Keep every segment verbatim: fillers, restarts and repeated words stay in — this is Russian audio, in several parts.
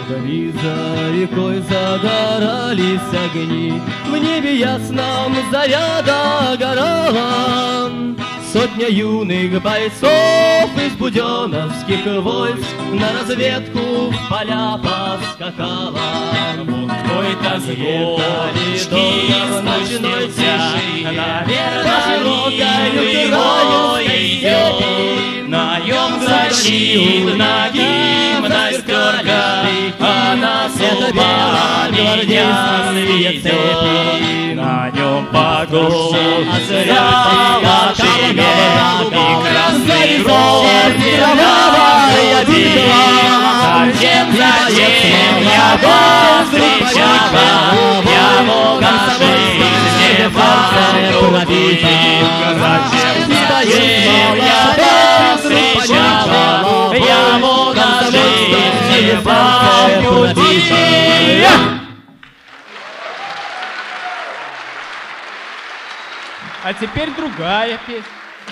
Вдали за рекой загорались огни, в небе ясном заря догорала. Сотня юных бойцов из буденовских войск на разведку в поля поскакала. Какой-то с горочки спустился, наверное, его идет. На нем защит на гимнастерка, а на зубах меня сведет. На нем погон золотыми и красный розовый битва. Затем, затем я повстречала, я мог жизни полюбить. Затем, затем я повстречала, я мог жизни полюбить. А теперь другая песня.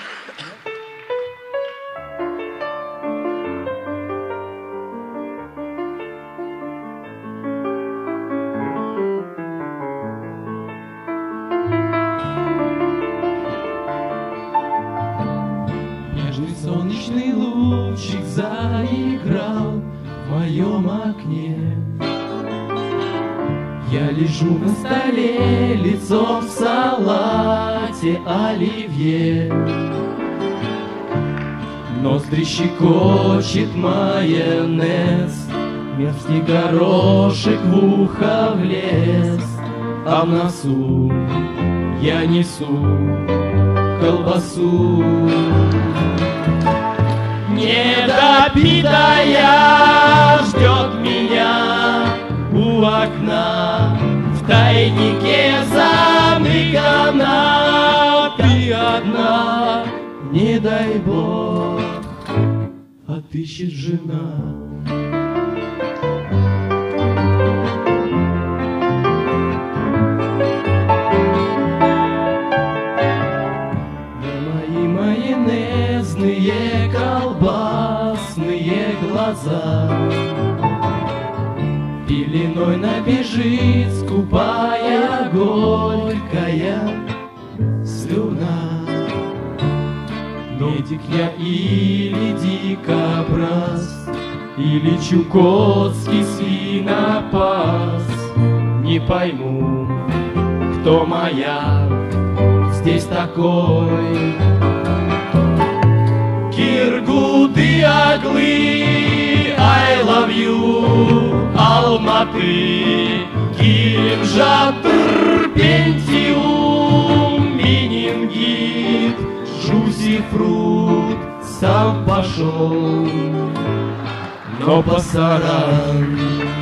Нежный солнечный лучик заиграл в моем окне. Я лежу на столе, лицом в салате оливье. Ноздри щекочет майонез, мерзкий горошек в ухо влез, а в носу я несу колбасу. Недопитая ждет меня у окна, в тайнике замыкана. Ты одна, не дай Бог, отыщет жена. Да мои майонезные колбасные глаза пеленой набежит скупая горькая слюна. Медик я или дикобраз, или чукотский свинопас, не пойму, кто моя здесь такой. Киргуды, Оглы, I love you, Алматы, Килимжан, Пентиум, Менингит, Жусифрут, сам пошел, но пасаран